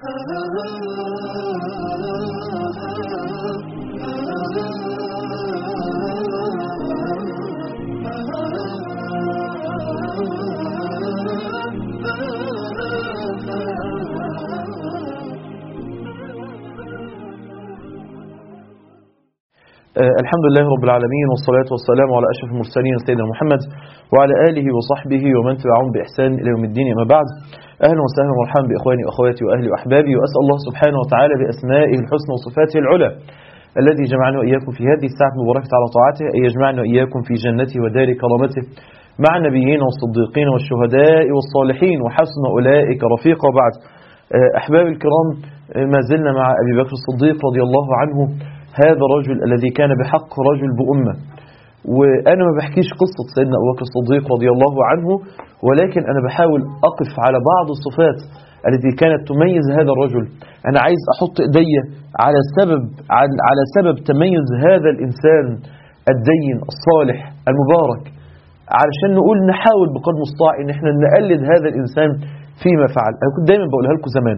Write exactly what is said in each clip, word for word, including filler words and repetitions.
الحمد لله رب العالمين، والصلاة والسلام على أشرف المرسلين سيدنا محمد وعلى آله وصحبه ومن تبعهم بإحسان إلى يوم الدين. أما بعد، أهلا وسهلا ومرحبا بإخواني وأخواتي وأهلي وأحبابي، وأسأل الله سبحانه وتعالى بأسمائه الحسنى وصفاته العلى الذي جمعنا وإياكم في هذه الساعة المباركة على طاعته أن يجمعنا وإياكم في جنته ودار كرامته مع النبيين والصديقين والشهداء والصالحين وحسن أولئك رفيقا. وبعد، أحباب الكرام، ما زلنا مع أبي بكر الصديق رضي الله عنه، هذا الرجل الذي كان بحق رجل بأمة. وأنا ما بحكيش قصة سيدنا أبو بكر الصديق رضي الله عنه، ولكن أنا بحاول أقف على بعض الصفات التي كانت تميز هذا الرجل. أنا عايز أحط إيدي على سبب على سبب تميز هذا الإنسان الدين الصالح المبارك، علشان نقول نحاول بقدر المستطاع إن احنا نقلد هذا الإنسان فيما فعل. أنا كنت دايما بقولها لكم زمان،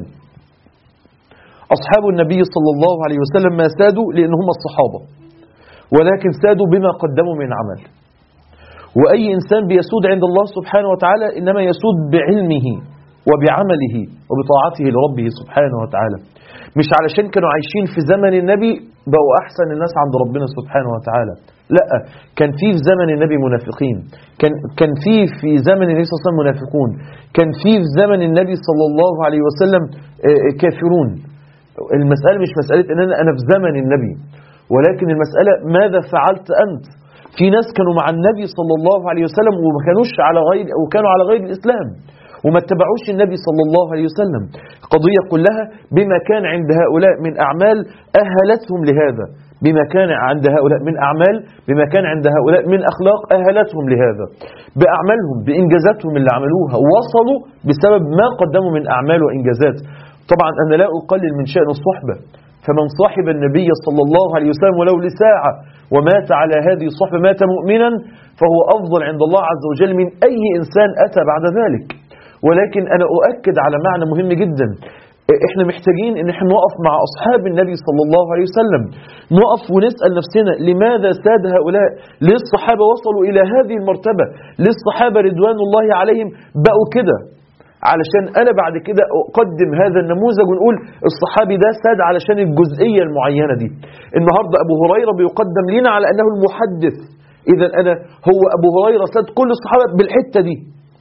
أصحاب النبي صلى الله عليه وسلم ما سادوا لأن هم الصحابة، ولكن سادوا بما قدموا من عمل. وأي إنسان بيسود عند الله سبحانه وتعالى إنما يسود بعلمه وبعمله وبطاعته لربه سبحانه وتعالى، مش علشان كانوا عايشين في زمن النبي بقوا أحسن الناس عند ربنا سبحانه وتعالى. لا، كان في في زمن النبي منافقين، كان كان في في زمن النبي صلى الله عليه وسلم منافقون، كان في في زمن النبي صلى الله عليه وسلم كافرون. المسألة مش مسألة إن أنا أنا في زمن النبي، ولكن المسألة ماذا فعلت أنت؟ في ناس كانوا مع النبي صلى الله عليه وسلم وما كانوش على غير أو كانوا على غير الإسلام وما اتبعوش النبي صلى الله عليه وسلم. القضية كلها بما كان عند هؤلاء من أعمال أهلتهم لهذا، بما كان عند هؤلاء من أعمال، بما كان عند هؤلاء من أخلاق أهلتهم لهذا، بأعمالهم بإنجازاتهم اللي عملوها وصلوا بسبب ما قدموا من أعمال وإنجازات. طبعا أنا لا أقلل من شأن الصحبة، فمن صاحب النبي صلى الله عليه وسلم ولو لساعة ومات على هذه الصحبة مات مؤمنا فهو أفضل عند الله عز وجل من أي إنسان أتى بعد ذلك. ولكن أنا أؤكد على معنى مهم جدا، إحنا محتاجين إن إحنا نقف مع أصحاب النبي صلى الله عليه وسلم، نقف ونسأل نفسنا لماذا ساد هؤلاء؟ ليه الصحابة وصلوا إلى هذه المرتبة؟ ليه الصحابة رضوان الله عليهم بقوا كده؟ علشان أنا بعد كده أقدم هذا النموذج ونقول الصحابي ده ساد علشان الجزئية المعينة دي. النهاردة أبو هريرة بيقدم لنا على أنه المحدث، إذا أنا هو أبو هريرة ساد كل الصحابة بالحتة دي.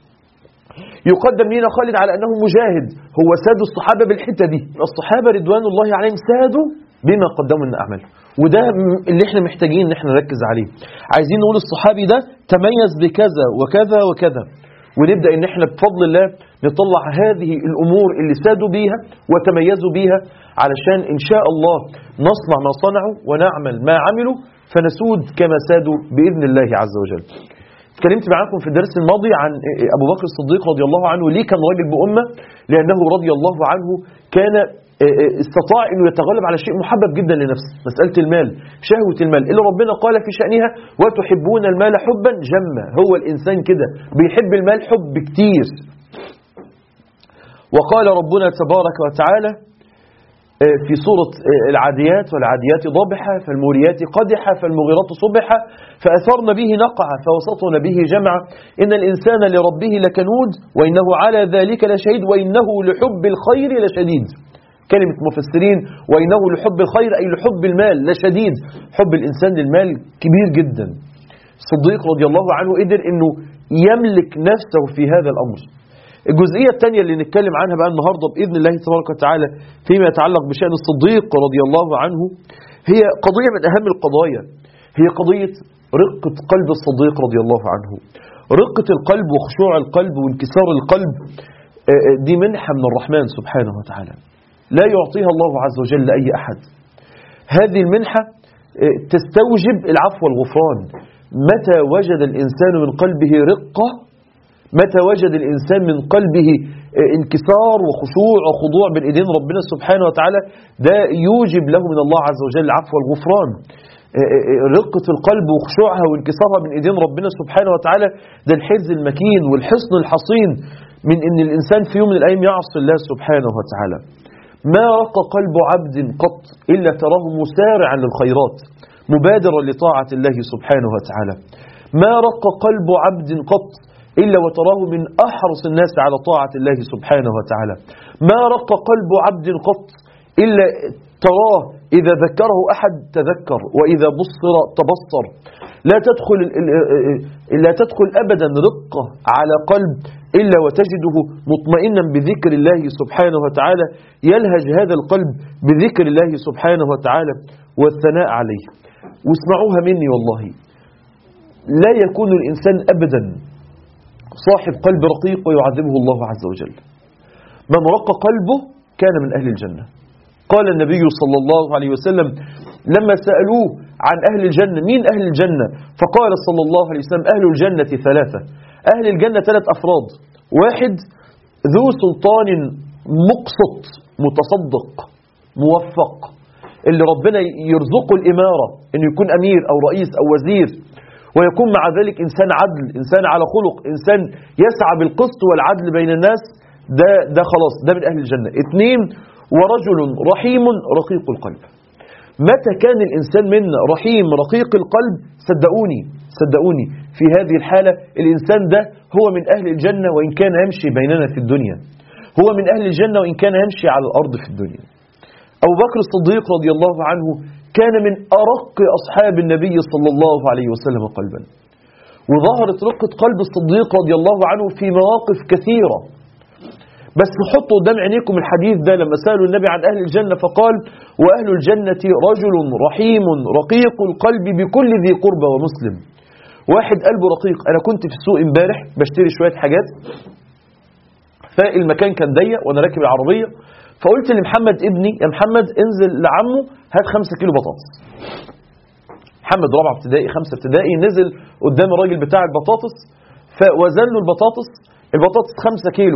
يقدم لنا خالد على أنه مجاهد، هو ساد الصحابة بالحتة دي. الصحابة رضوان الله عليهم سادوا بما قدموا من أعمال، وده اللي احنا محتاجين ان احنا نركز عليه. عايزين نقول الصحابي ده تميز بكذا وكذا وكذا، ونبدأ ان احنا بفضل الله نطلع هذه الأمور اللي سادوا بيها وتميزوا بيها، علشان إن شاء الله نصنع ما صنعوا ونعمل ما عملوا فنسود كما سادوا بإذن الله عز وجل. اتكلمت معاكم في الدرس الماضي عن أبو بكر الصديق رضي الله عنه. ليه كان راجل بأمة؟ لأنه رضي الله عنه كان استطاع أنه يتغلب على شيء محبب جدا لنفسه، مسألة المال، شهوة المال اللي ربنا قال في شأنها وتحبون المال حبا جما. هو الإنسان كده بيحب المال حب كتير. وقال ربنا تبارك وتعالى في سورة العاديات والعاديات ضبحا فالموريات قدحا فالمغيرات صبحا فأثرن به نقعا فوسطن به جمعا إن الإنسان لربه لكنود وإنه على ذلك لشهيد وإنه لحب الخير لشديد. كلمة مفسرين وإنه لحب الخير أي لحب المال لشديد. حب الإنسان للمال كبير جدا. الصديق رضي الله عنه قدر أنه يملك نفسه في هذا الأمر. الجزئية الثانية اللي نتكلم عنها بقى النهاردة بإذن الله تبارك وتعالى فيما يتعلق بشأن الصديق رضي الله عنه، هي قضية من أهم القضايا، هي قضية رقة قلب الصديق رضي الله عنه. رقة القلب وخشوع القلب وانكسار القلب دي منحة من الرحمن سبحانه وتعالى لا يعطيها الله عز وجل لأي أحد. هذه المنحة تستوجب العفو والغفران. متى وجد الإنسان من قلبه رقة، متى وجد الإنسان من قلبه انكسار وخشوع وخضوع بين ايدين ربنا سبحانه وتعالى، ده يوجب له من الله عز وجل العفو والغفران. رقة القلب وخشوعها وانكسارها بين ايدين ربنا سبحانه وتعالى ده الحرز المكين والحصن الحصين من ان الإنسان في يوم من الأيام يعصي الله سبحانه وتعالى. ما رق قلب عبد قط إلا تراه مسارعا للخيرات مبادرا لطاعة الله سبحانه وتعالى. ما رق قلب عبد قط إلا وتراه من أحرص الناس على طاعة الله سبحانه وتعالى. ما رق قلب عبد قط إلا تراه إذا ذكره أحد تذكر، وإذا بصر تبصر. لا تدخل لا تدخل أبدا رقة على قلب إلا وتجده مطمئنا بذكر الله سبحانه وتعالى، يلهج هذا القلب بذكر الله سبحانه وتعالى والثناء عليه. واسمعوها مني والله، لا يكون الإنسان أبدا صاحب قلب رقيق ويعذبه الله عز وجل. من رق قلبه كان من أهل الجنة. قال النبي صلى الله عليه وسلم لما سألوه عن أهل الجنة، مين أهل الجنة؟ فقال صلى الله عليه وسلم أهل الجنة ثلاثة. أهل الجنة ثلاث أفراد: واحد ذو سلطان مقسط متصدق موفق، اللي ربنا يرزقه الإمارة إنه يكون أمير أو رئيس أو وزير، ويكون مع ذلك إنسان عدل، إنسان على خلق، إنسان يسعى بالقسط والعدل بين الناس. ده ده خلاص ده من أهل الجنة. اثنين ورجل رحيم رقيق القلب. متى كان الإنسان منا رحيم رقيق القلب، صدقوني صدقوني في هذه الحالة الإنسان ده هو من أهل الجنة وإن كان يمشي بيننا في الدنيا، هو من أهل الجنة وإن كان يمشي على الأرض في الدنيا. أبو بكر الصديق رضي الله عنه كان من أرق أصحاب النبي صلى الله عليه وسلم قلبا، وظهرت رقة قلب الصديق رضي الله عنه في مواقف كثيرة. بس حطوا قدام عينيكم الحديث ده لما سألوا النبي عن أهل الجنة فقال: وأهل الجنة رجل رحيم رقيق القلب بكل ذي قربى ومسلم. واحد قلبه رقيق. أنا كنت في السوق امبارح بشتري شوية حاجات، فالمكان كان ضيق وأنا راكب العربية، فقلت لمحمد ابني: يا محمد انزل لعمه هات خمسة كيلو بطاطس. محمد رابعة ابتدائي خمسة ابتدائي، نزل قدام الراجل بتاع البطاطس فوزن له البطاطس، البطاطس خمسة كيلو.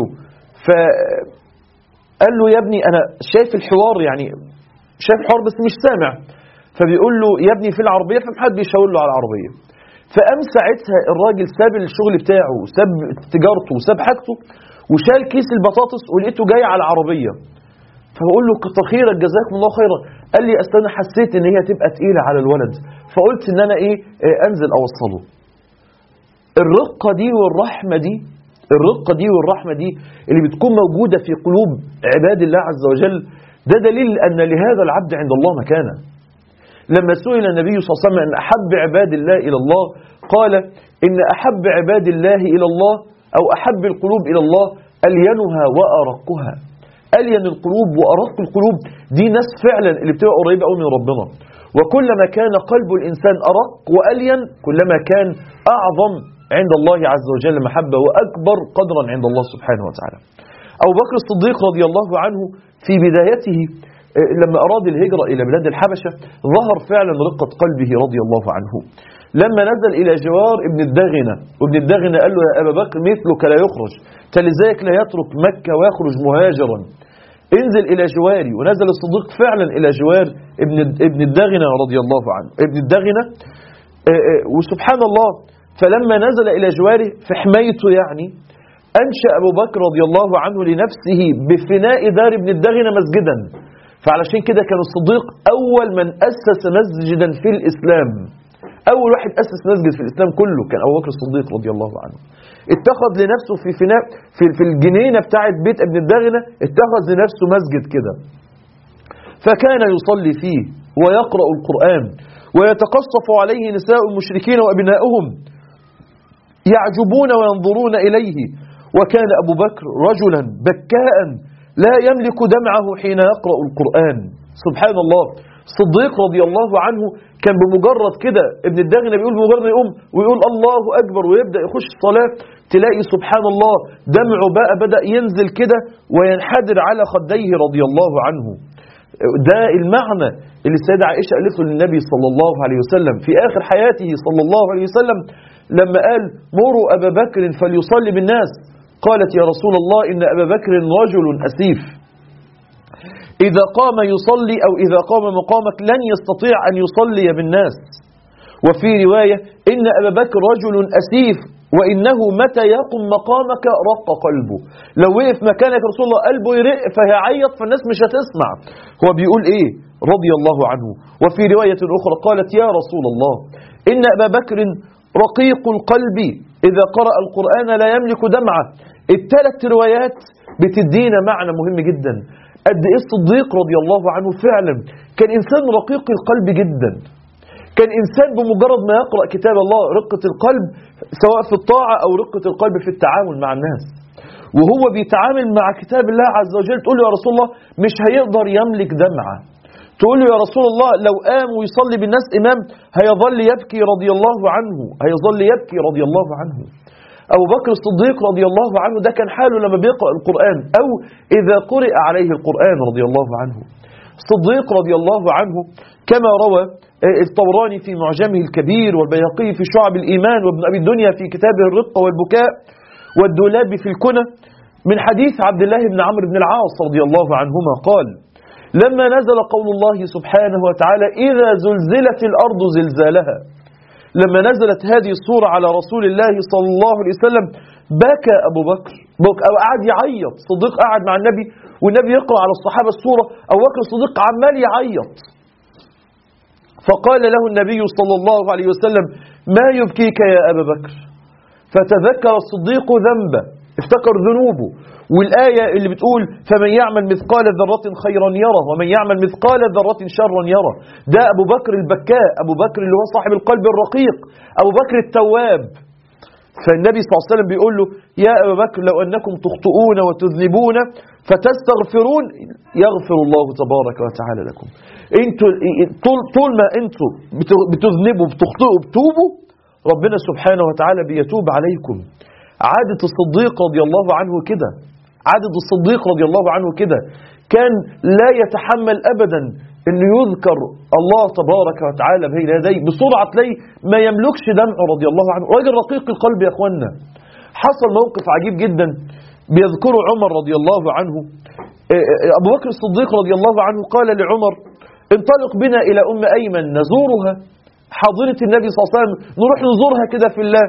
فقال له: يا ابني أنا شايف الحوار، يعني شايف الحوار بس مش سامع. فبيقول له: يا ابني في العربية. فمحمد بيشاور له على العربية. فقام ساعتها الراجل ساب الشغل بتاعه وساب تجارته وساب حاجته وشال كيس البطاطس ولقيته جاي على العربية. فبقول له: كتر خيرك جزاكم الله خيرا. قال لي: أصل أنا حسيت إن هي تبقى تقيلة على الولد، فقلت إن أنا إيه أنزل أوصله. الرقة دي والرحمة دي الرقة دي والرحمة دي اللي بتكون موجودة في قلوب عباد الله عز وجل، ده دليل أن لهذا العبد عند الله مكانة. لما سئل النبي صلى الله عليه وسلم أن أحب عباد الله إلى الله، قال: إن أحب عباد الله إلى الله أو أحب القلوب إلى الله ألينها وأرقها. ألين القلوب وأرق القلوب دي ناس فعلا اللي بتبقى قريبة قوي من ربنا. وكلما كان قلب الإنسان أرق وألين كلما كان أعظم عند الله عز وجل محبة وأكبر قدرا عند الله سبحانه وتعالى. أبو بكر الصديق رضي الله عنه في بدايته لما أراد الهجرة إلى بلاد الحبشة ظهر فعلا رقة قلبه رضي الله عنه. لما نزل إلى جوار ابن الدغنة، وابن الدغنة قال له: يا أبا بكر مثلك لا يخرج، فلذلك لا يترك مكة ويخرج مهاجرا، انزل إلى جواري. ونزل الصديق فعلا إلى جوار ابن ابن الدغنة رضي الله عنه ابن الدغنة. وسبحان الله فلما نزل إلى جواره في حمايته يعني أنشأ أبو بكر رضي الله عنه لنفسه بفناء دار ابن الدغنة مسجدا. فعلشان كده كان الصديق أول من أسس مسجدا في الإسلام، أول واحد أسس مسجد في الإسلام كله كان أبو بكر الصديق رضي الله عنه. اتخذ لنفسه في فناء في, في الجنينة بتاعت بيت ابن الدغنة اتخذ لنفسه مسجد كده، فكان يصلي فيه ويقرأ القرآن ويتقصف عليه نساء المشركين وأبناؤهم يعجبون وينظرون إليه. وكان أبو بكر رجلا بكاء لا يملك دمعه حين يقرأ القرآن. سبحان الله. صديق رضي الله عنه كان بمجرد كده ابن الدغنة بيقول بمجرد يقوم ويقول الله أكبر ويبدأ يخش الصلاة تلاقي سبحان الله دمعه بقى بدأ ينزل كده وينحدر على خديه رضي الله عنه. ده المعنى اللي السيدة عائشة قالته للنبي صلى الله عليه وسلم في آخر حياته صلى الله عليه وسلم لما قال: مروا أبا بكر فليصلي بالناس. قالت: يا رسول الله إن أبا بكر رجل أسيف، إذا قام يصلي أو إذا قام مقامك لن يستطيع أن يصلي بالناس. وفي رواية: إن أبا بكر رجل أسيف وإنه متى يقم مقامك رق قلبه. لو وقف مكانك رسول الله قلبه يرق فهيعيط فالناس مش هتسمع. هو بيقول إيه رضي الله عنه. وفي رواية أخرى قالت يا رسول الله إن أبا بكر رقيق القلب إذا قرأ القرآن لا يملك دمعة. الثلاث روايات بتدينا معنى مهم جدا قد إيه الصديق رضي الله عنه فعلا كان إنسان رقيق القلب جدا. كان إنسان بمجرد ما يقرأ كتاب الله رقة القلب سواء في الطاعة أو رقة القلب في التعامل مع الناس. وهو بيتعامل مع كتاب الله عز وجل تقول له يا رسول الله مش هيقدر يملك دمعة. تقول له يا رسول الله لو قام ويصلي بالناس إمام هيظل يبكي رضي الله عنه هيظل يبكي رضي الله عنه. أبو بكر الصديق رضي الله عنه ده كان حاله لما بيقرأ القرآن أو إذا قرئ عليه القرآن رضي الله عنه. الصديق رضي الله عنه كما روى الطبراني في معجمه الكبير والبيهقي في شعب الإيمان وابن أبي الدنيا في كتابه الرقة والبكاء والدولاب في الكنى من حديث عبد الله بن عمرو بن العاص رضي الله عنهما قال لما نزل قول الله سبحانه وتعالى إذا زلزلت الأرض زلزالها. لما نزلت هذه الصورة على رسول الله صلى الله عليه وسلم بكى أبو بكر أو قعد يعيط. صديق قعد مع النبي والنبي يقرأ على الصحابة الصورة أبو بكر الصديق عمال يعيط. فقال له النبي صلى الله عليه وسلم ما يبكيك يا أبا بكر. فتذكر الصديق ذنبه افتكر ذنوبه والآية اللي بتقول فمن يعمل مثقال ذرة خيرا يره ومن يعمل مثقال ذرة شرا يره. ده أبو بكر البكاء أبو بكر اللي هو صاحب القلب الرقيق أبو بكر التواب. فالنبي صلى الله عليه وسلم بيقول له يا أبا بكر لو أنكم تخطئون وتذنبون فتستغفرون يغفر الله تبارك وتعالى لكم. انتوا طول, طول ما انتوا بتذنبوا بتخطئوا بتوبوا ربنا سبحانه وتعالى بيتوب عليكم. عادة الصديق رضي الله عنه كده عادة الصديق رضي الله عنه كده كان لا يتحمل أبدا أن يذكر الله تبارك وتعالى بين يديه بسرعة تلاقي ما يملكش دمعه رضي الله عنه. راجل رقيق القلب يا أخوانا. حصل موقف عجيب جدا بيذكره عمر رضي الله عنه. أبو بكر الصديق رضي الله عنه قال لعمر انطلق بنا إلى أم أيمن نزورها حاضرة النبي صلى الله عليه وسلم نروح نزورها كده في الله.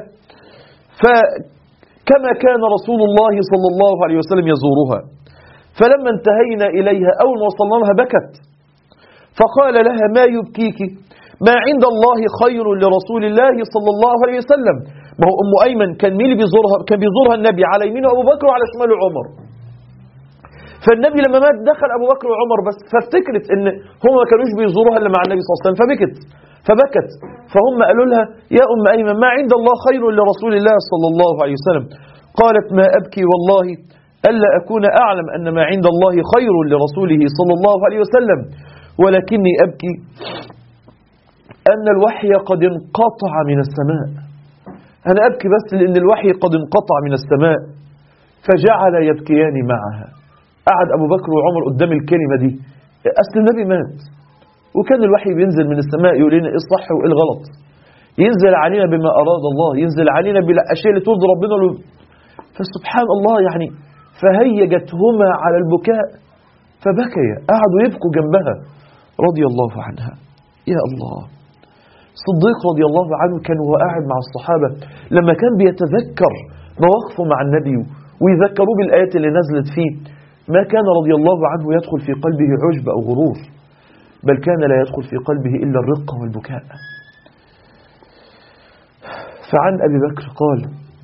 فكما كان رسول الله صلى الله عليه وسلم يزورها فلما انتهينا إليها أول ما وصلنا لها بكت فقال لها ما يبكيك ما عند الله خير لرسول الله صلى الله عليه وسلم. ما هو أم أيمن كان مين اللي بيزورها كان بيزورها النبي على يمينه أبو بكر وعلى شماله عمر. فالنبي لما مات دخل أبو بكر وعمر بس فافتكرت إن هم ما كانوش بيزوروها إلا مع النبي صلى الله عليه وسلم فبكت فبكت. فهم قالوا لها يا أم أيمن ما عند الله خير لرسول الله صلى الله عليه وسلم. قالت ما أبكي والله ألا أكون أعلم أن ما عند الله خير لرسوله صلى الله عليه وسلم ولكني أبكي أن الوحي قد انقطع من السماء. أنا أبكي بس لأن الوحي قد انقطع من السماء. فجعل يبكيان معها. قعد أبو بكر وعمر قدام الكلمة دي أصل النبي مات وكان الوحي بينزل من السماء يقول لنا إيه الصح وإيه الغلط ينزل علينا بما أراد الله ينزل علينا بالأشياء اللي ترضي ربنا له. فسبحان الله يعني فهيجتهما على البكاء فبكيا قعدوا يبكوا جنبها رضي الله عنها. يا الله صديق رضي الله عنه كان وهو قاعد مع الصحابة لما كان بيتذكر مواقفه مع النبي ويذكروه بالآيات اللي نزلت فيه ما كان رضي الله عنه يدخل في قلبه عجب أو غرور بل كان لا يدخل في قلبه إلا الرقة والبكاء. فعن أبي بكر قال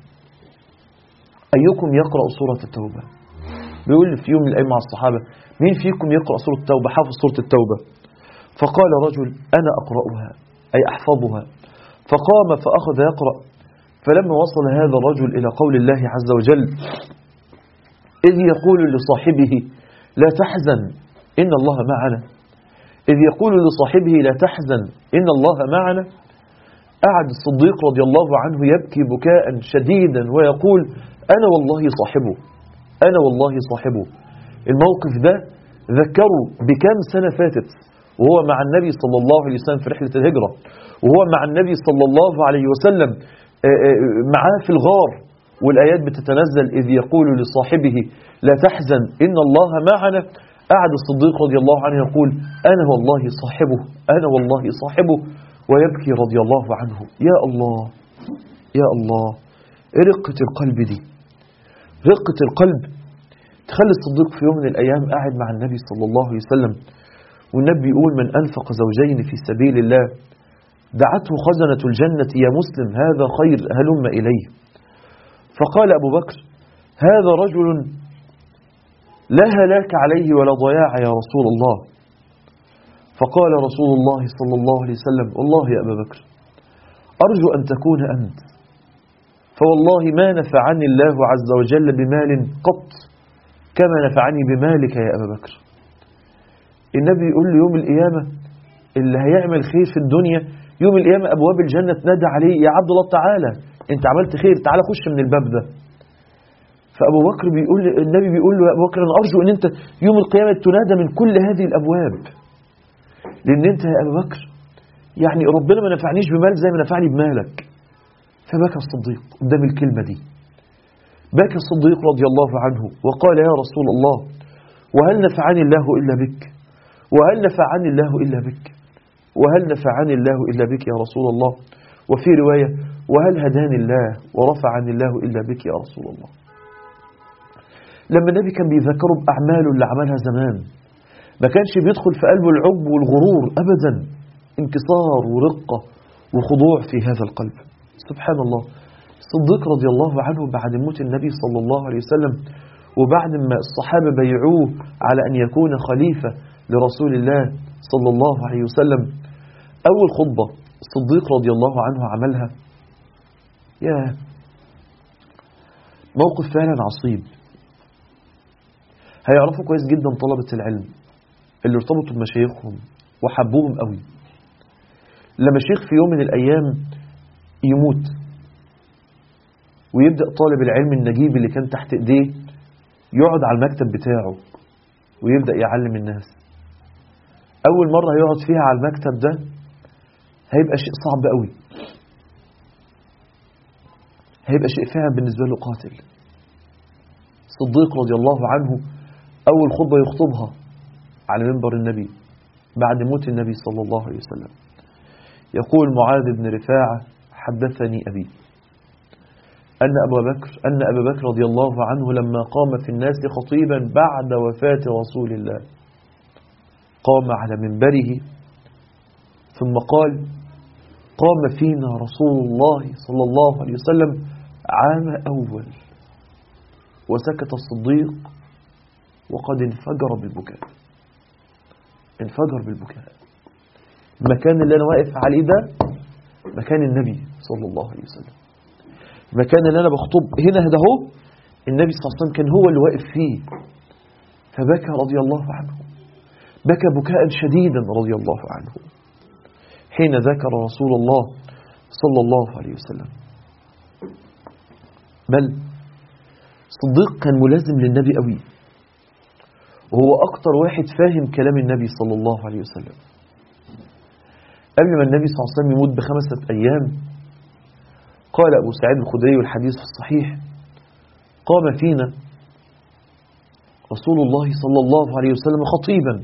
أيكم يقرأ سورة التوبة. بيقول في يوم من الأيام مع الصحابة مين فيكم يقرأ سورة التوبة حافظ سورة التوبة. فقال رجل أنا أقرأها أي أحفظها. فقام فأخذ يقرأ. فلما وصل هذا الرجل إلى قول الله عز وجل إذ يقول لصاحبه لا تحزن إن الله معنا إذ يقول لصاحبه لا تحزن إن الله معنا. قعد الصديق رضي الله عنه يبكي بكاء شديدا ويقول أنا والله صاحبه أنا والله صاحبه. الموقف ده ذكره بكام سنة فاتت وهو مع النبي صلى الله عليه وسلم في رحلة الهجرة وهو مع النبي صلى الله عليه وسلم معاه في الغار والآيات بتتنزل إذ يقول لصاحبه لا تحزن إن الله معنا. قعد الصديق رضي الله عنه يقول أنا والله صاحبه أنا والله صاحبه ويبكي رضي الله عنه. يا الله يا الله رقة القلب دي، رقة القلب تخلي الصديق في يوم من الأيام قاعد مع النبي صلى الله عليه وسلم، والنبي يقول من أنفق زوجين في سبيل الله دعته خزنة الجنة يا مسلم هذا خير هلم إليه. فقال أبو بكر هذا رجل لا هلاك عليه ولا ضياع يا رسول الله. فقال رسول الله صلى الله عليه وسلم والله يا أبا بكر أرجو أن تكون أنت، فوالله ما نفعني الله عز وجل بمال قط كما نفعني بمالك يا أبا بكر. النبي يقول له يوم القيامة اللي هيعمل خير في الدنيا يوم القيامة أبواب الجنة تنادى عليه يا عبد الله تعالى أنت عملت خير تعالى خش من الباب ده. فأبو بكر بيقول النبي بيقول له يا أبو بكر أنا أرجو أن أنت يوم القيامة تنادى من كل هذه الأبواب، لأن أنت يا أبو بكر يعني ربنا ما نفعنيش بمال زي ما نفعني بمالك. فبكى الصديق قدام الكلمة دي، بكى الصديق رضي الله عنه وقال يا رسول الله وهل نفعني الله إلا بك، وهل نفعني الله إلا بك، وهل نفعني الله إلا بك يا رسول الله. وفي رواية وهل هداني الله ورفعني الله إلا بك يا رسول الله. لما النبي كان بيذكره بأعماله اللي عملها زمان ما كانش بيدخل في قلبه العجب والغرور أبدا، انكسار ورقة وخضوع في هذا القلب. سبحان الله. الصديق رضي الله عنه بعد موت النبي صلى الله عليه وسلم وبعد ما الصحابة بيعوه على أن يكون خليفة لرسول الله صلى الله عليه وسلم، أول خطبة الصديق رضي الله عنه عملها يا موقف فعلا عصيب. هيعرفوا كويس جدا طلبة العلم اللي ارتبطوا بمشايخهم وحبوهم قوي، لما شيخ في يوم من الأيام يموت ويبدأ طالب العلم النجيب اللي كان تحت ايديه يقعد على المكتب بتاعه ويبدأ يعلم الناس. أول مرة يقعد فيها على المكتب ده هيبقى شيء صعب قوي، هيبقى شيء فعلا بالنسبة له قاتل. الصديق رضي الله عنه أول خطبة يخطبها على منبر النبي بعد موت النبي صلى الله عليه وسلم يقول معاذ بن رفاعة حدثني أبي أن أبا بكر أن أبا بكر رضي الله عنه لما قام في الناس خطيبا بعد وفاة رسول الله قام على منبره ثم قال قام فينا رسول الله صلى الله عليه وسلم عام أول. وسكت الصديق وقد انفجر بالبكاء، انفجر بالبكاء. المكان اللي أنا واقف عليه ده مكان النبي صلى الله عليه وسلم، المكان اللي أنا بخطب هنا ده هو النبي صلى الله عليه وسلم كان هو اللي واقف فيه. فبكى رضي الله عنه، بكى بكاء شديدا رضي الله عنه حين ذكر رسول الله صلى الله عليه وسلم. بل صديق كان ملازم للنبي قوي، وهو أكتر واحد فاهم كلام النبي صلى الله عليه وسلم. قبل ما النبي صلى الله عليه وسلم يموت بخمسة أيام قال أبو سعيد الخدري والحديث في الصحيح قام فينا رسول الله صلى الله عليه وسلم خطيبا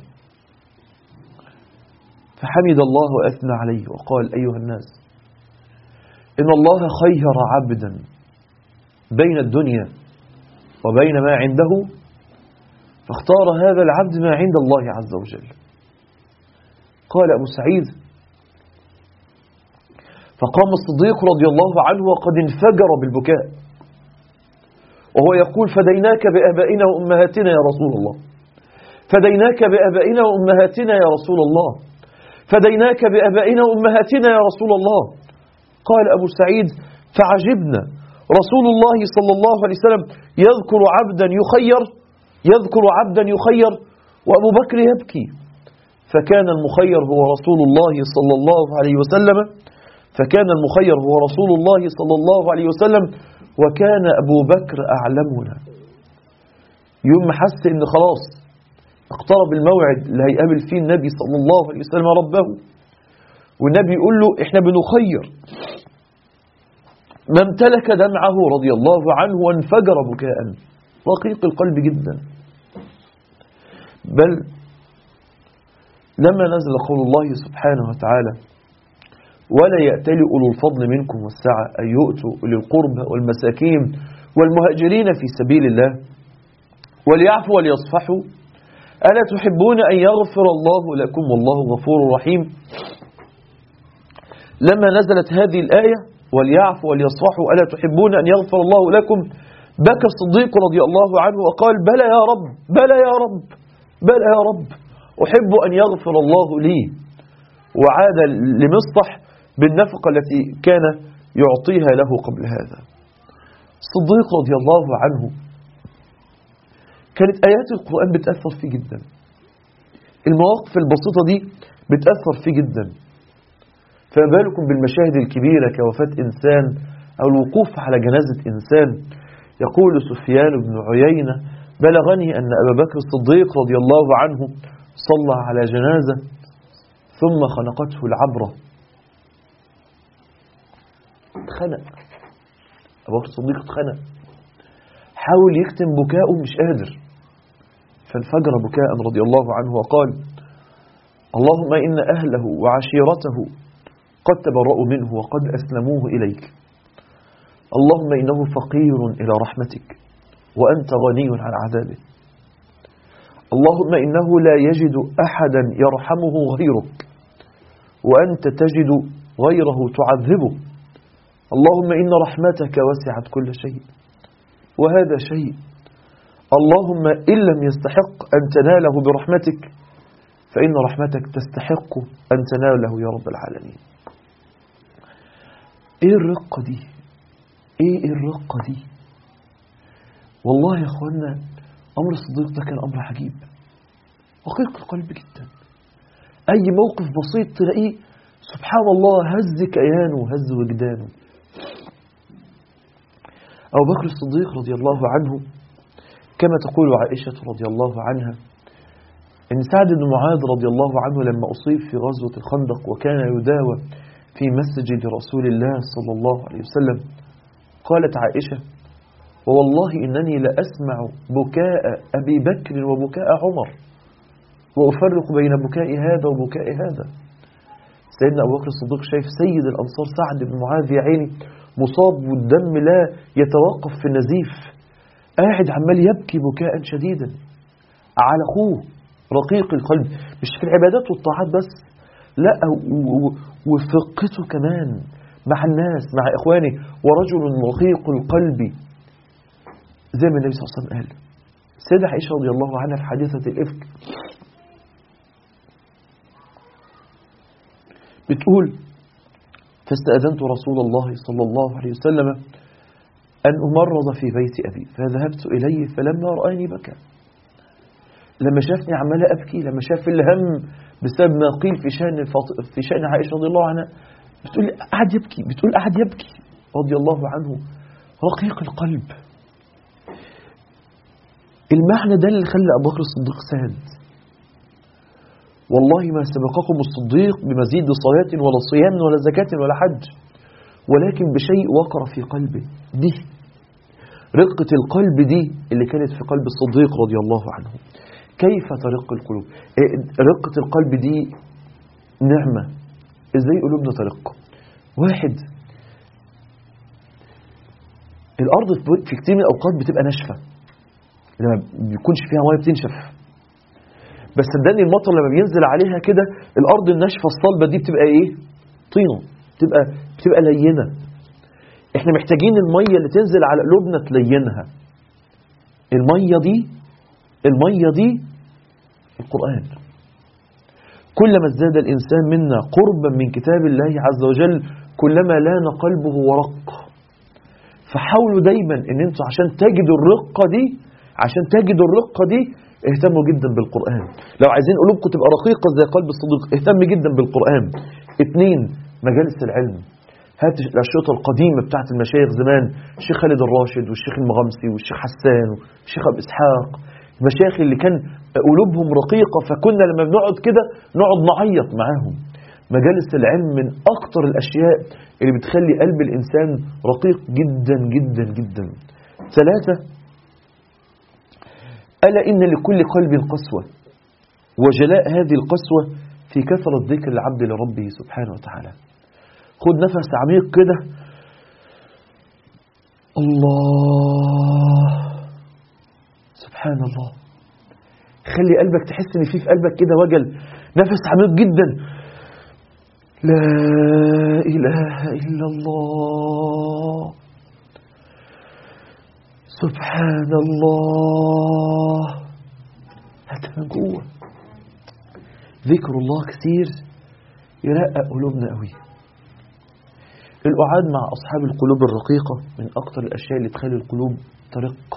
فحمد الله وأثنى عليه وقال أيها الناس إن الله خير عبدا بين الدنيا وبين ما عنده فاختار هذا العبد ما عند الله عز وجل. قال أبو سعيد فقام الصديق رضي الله عنه وقد انفجر بالبكاء وهو يقول فديناك بآبائنا وأمهاتنا يا رسول الله، فديناك بآبائنا وأمهاتنا يا رسول الله، فديناك بآبائنا وأمهاتنا يا رسول الله. قال أبو سعيد فعجبنا رسول الله صلى الله عليه وسلم يذكر عبدا يخير يذكر عبدا يخير وأبو بكر يبكي. فكان المخير هو رسول الله صلى الله عليه وسلم فكان المخير هو رسول الله صلى الله عليه وسلم وكان أبو بكر أعلمنا. يوم ما حس إن خلاص اقترب الموعد اللي هيقابل فيه النبي صلى الله عليه وسلم ربه، والنبي يقول له احنا بنخير، ما امتلك دمعه رضي الله عنه وانفجر بكاء رقيق القلب جدا. بل لما نزل قول الله سبحانه وتعالى ولا يأتل أولو الفضل منكم والسعة أن يؤتوا أولي القربى والمساكين والمهاجرين في سبيل الله وليعفوا وليصفحوا ألا تحبون أن يغفر الله لكم والله غفور رحيم. لما نزلت هذه الآية وليعفوا وليصفحوا ألا تحبون أن يغفر الله لكم بكى الصديق رضي الله عنه وقال بلى يا رب بلى يا رب بلى يا رب أحب أن يغفر الله لي. وعاد لمصطح بالنفقة التي كان يعطيها له قبل هذا. الصديق رضي الله عنه كانت آيات القرآن بتأثر فيه جدا، المواقف البسيطة دي بتأثر فيه جدا، فما بالكم بالمشاهد الكبيرة كوفاة إنسان أو الوقوف على جنازة إنسان. يقول سفيان بن عيينة بلغني أن أبا بكر الصديق رضي الله عنه صلى على جنازة ثم خنقته العبرة، اتخنق أبو بكر الصديق، اتخنق، حاول يكتم بكاءه مش قادر، فانفجر بكاء رضي الله عنه وقال اللهم إن أهله وعشيرته قد تبرؤوا منه وقد أسلموه إليك، اللهم إنه فقير إلى رحمتك وأنت غني عن عذابه، اللهم إنه لا يجد أحدا يرحمه غيرك وأنت تجد غيره تعذبه، اللهم إن رحمتك وسعت كل شيء وهذا شيء، اللهم إن لم يستحق أن تناله برحمتك فإن رحمتك تستحق أن تناله يا رب العالمين. إيه الرقة دي؟ إيه الرقة دي؟ والله يا أخوانا أمر الصديق ده كان أمر عجيب رقيق القلب جدا. أي موقف بسيط تلاقيه سبحان الله هز كيانه هز وجدانه. أبو بكر الصديق رضي الله عنه كما تقول عائشة رضي الله عنها إن سعد بن معاذ رضي الله عنه لما أصيب في غزوة الخندق وكان يداوى في مسجد رسول الله صلى الله عليه وسلم قالت عائشة ووالله إنني لأسمع بكاء أبي بكر وبكاء عمر وأفرق بين بكاء هذا وبكاء هذا. سيدنا أبو بكر الصديق شايف سيد الأنصار سعد بن معاذ يا عيني مصاب والدم لا يتوقف في النزيف، قاعد عمال يبكي بكاء شديدا على أخوه رقيق القلب، مش في العبادات والطاعات بس، لا وفقته كمان مع الناس مع إخوانه، ورجل رقيق القلب زي ما النبي صلى الله عليه وسلم قال. السيدة عائشة رضي الله عنها في حادثة الإفك بتقول فاستأذنت رسول الله صلى الله عليه وسلم أن أمرض في بيت أبي فذهبت إليه فلما رأني بكى، لما شافني عمال أبكي، لما شاف الهم بسبب ما قيل في شأن في شأن عائشة رضي الله عنها بتقول قعد يبكي، بتقول قعد يبكي رضي الله عنه رقيق القلب. المعنى ده اللي خلى أبو بكر الصديق ساد. والله ما سبقكم الصديق بمزيد صلاة ولا صيام ولا زكاة ولا حج، ولكن بشيء وقر في قلبه، دي رقة القلب دي اللي كانت في قلب الصديق رضي الله عنه. كيف ترق القلوب؟ رقة القلب دي نعمة، ازاي قلوبنا ترق؟ واحد، الأرض في كتير من الأوقات بتبقى ناشفة لما بيكونش فيها مية بتنشف، بس صدقني المطر لما بينزل عليها كده الأرض الناشفة الصلبة دي بتبقى ايه؟ طينة، بتبقى بتبقى لينة. احنا محتاجين المية اللي تنزل على قلوبنا تلينها. المية دي المية دي القرآن. كلما ازداد الإنسان منا قربا من كتاب الله عز وجل كلما لان قلبه ورق. فحاولوا دايما ان انتوا عشان تجدوا الرقة دي عشان تجدوا الرقة دي اهتموا جدا بالقرآن. لو عايزين قلوبكم تبقى رقيقة زي قلب الصديق اهتم جدا بالقرآن. اتنين، مجالس العلم. هات الأشرطة القديمة بتاعت المشايخ زمان، الشيخ خالد الراشد والشيخ المغمسي والشيخ حسان والشيخ أبو إسحاق، المشايخ اللي كان قلوبهم رقيقة فكنا لما بنقعد كده نقعد نعيط معاهم. مجالس العلم من أكتر الأشياء اللي بتخلي قلب الإنسان رقيق جدا جدا جدا. ثلاثة، ألا إن لكل قلب قسوة، وجلاء هذه القسوة في كثرة ذكر العبد لربه سبحانه وتعالى. خد نفس عميق كده. الله سبحان الله. خلي قلبك تحس ان في في قلبك كده وجل. نفس عميق جدا. لا إله إلا الله سبحان الله. هاتها من جوه. ذكر الله كثير يرقق قلوبنا قوي. القعاد مع أصحاب القلوب الرقيقة من أكتر الأشياء اللي تخلي القلوب ترق.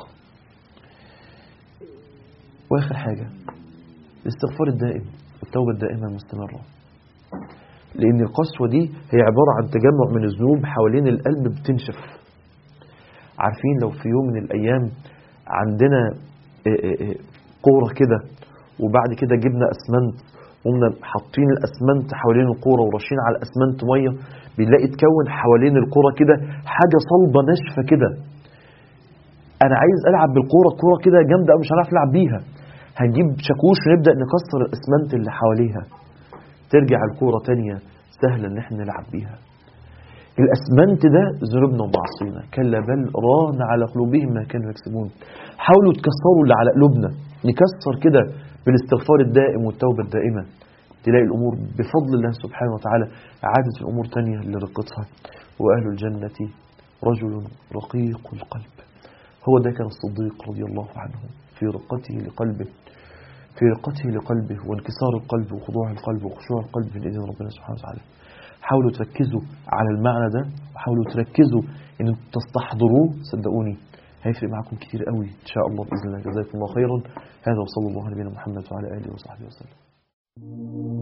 وآخر حاجة الاستغفار الدائم والتوبة الدائمة المستمرة، لأن القسوة دي هي عبارة عن تجمع من الذنوب حوالين القلب بتنشف. عارفين لو في يوم من الأيام عندنا قورة كده وبعد كده جبنا أسمنت قمنا حاطين الأسمنت حوالين القورة ورشين على الأسمنت مية، بنلاقي تكون حوالين القورة كده حاجة صلبة ناشفة كده. أنا عايز ألعب بالقورة، القورة كده جامدة مش هنعرف نلعب بيها، هنجيب شاكوش ونبدأ نكسر الأسمنت اللي حواليها، ترجع القورة تانية سهلة إن احنا نلعب بيها. الأسمنت ده ذنوبنا ومعصينا. كلا بل ران على قلوبهم ما كانوا يكسبون. حاولوا تكسروا اللي على قلوبنا، نكسر كده بالاستغفار الدائم والتوبة الدائمة، تلاقي الأمور بفضل الله سبحانه وتعالى عادت الأمور تانية لرقتها. وأهل الجنة رجل رقيق القلب. هو ده كان الصديق رضي الله عنه في رقته لقلبه، في رقته لقلبه وانكسار القلب وخضوع القلب وخشوع القلب في إذن ربنا سبحانه وتعالى. حاولوا تركزوا على المعنى ده، وحاولوا تركزوا ان تستحضروه، صدقوني هيفرق معكم كتير قوي ان شاء الله باذن الله. جزاكم الله خيرا. هذا وصلى الله على نبينا محمد وعلى اله وصحبه وسلم.